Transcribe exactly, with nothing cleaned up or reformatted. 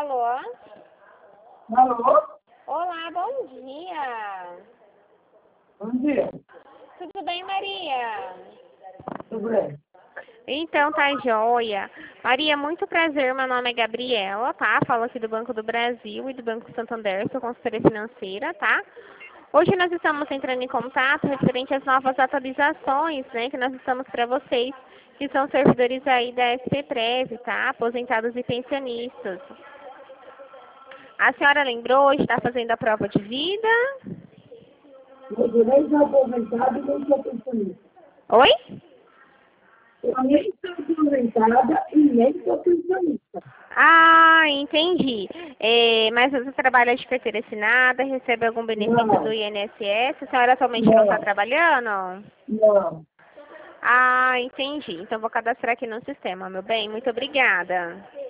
Alô? Alô? Olá, bom dia. Bom dia. Tudo bem, Maria? Tudo bem? Então, tá joia. Maria, muito prazer, meu nome é Gabriela, tá? Falo aqui do Banco do Brasil e do Banco Santander, sou consultora financeira, tá? Hoje nós estamos entrando em contato referente às novas atualizações, né, que nós estamos para vocês, que são servidores aí da S P Prev, tá? Aposentados e pensionistas. A senhora lembrou de estar fazendo a prova de vida? Eu nem sou aposentada e nem sou pensionista. Oi? Eu nem sou aposentada e nem sou pensionista. Ah, entendi. É, mas você trabalha de carteira assinada, recebe algum benefício do Não, I N S S? A senhora atualmente não está não, trabalhando? não. Ah, entendi. Então vou cadastrar aqui no sistema, meu bem. Muito obrigada.